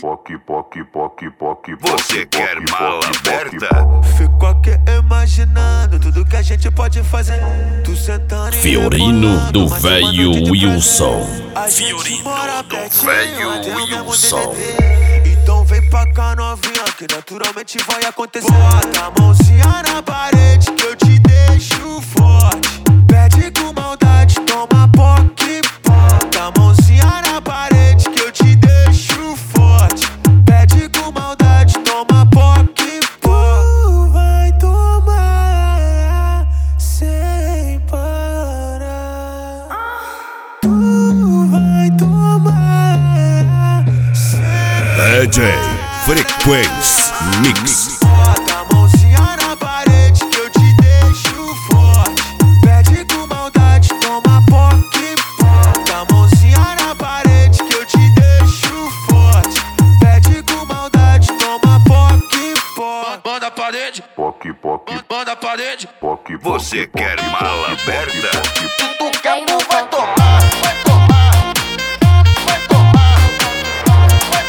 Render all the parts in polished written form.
Você quer mala aberta? Fico aqui imaginando tudo que a gente pode fazer. Tu sentando Fiorino do velho Wilson. Fiorino do velho Wilson. Então vem pra cá novinha, que naturalmente vai acontecer. Bota a mãozinha na parede que eu te deixo forte. Pede com maldade, toma poque. Bota a mãozinha na parede que eu te deixo forte. Pede com maldade, toma poque. Tu vai tomar sem parar. Tu vai tomar sem DJ Frequência Mix. Bota a mãozinha na parede que eu te deixo forte. Pede com maldade, toma poque. Bota a mãozinha na parede que eu te deixo forte. Pede com maldade, toma poque. Banda a parede, banda a parede. Você quer mala aberta? Tu quer, tu vai tomar, vai tomar, vai tomar, vai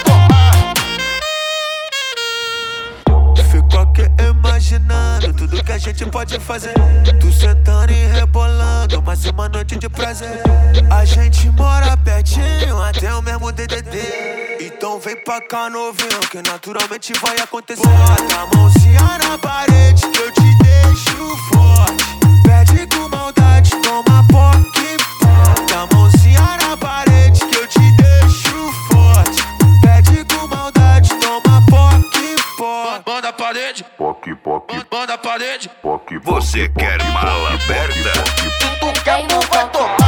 tomar. Fico aqui imaginando tudo que a gente pode fazer. Tu sentando e rebolando, mais uma noite de prazer. A gente mora pertinho, até o mesmo DDD. Então vem pra cá novinho, que naturalmente vai acontecer. Bota a mãozinha na parede que eu te deixo forte. Pede com maldade, toma poque. Bota a mãozinha na parede que eu te deixo forte. Pede com maldade, toma poque. Banda a parede, banda a parede. Você quer mala aberta? Tu quer, tu vai tomar.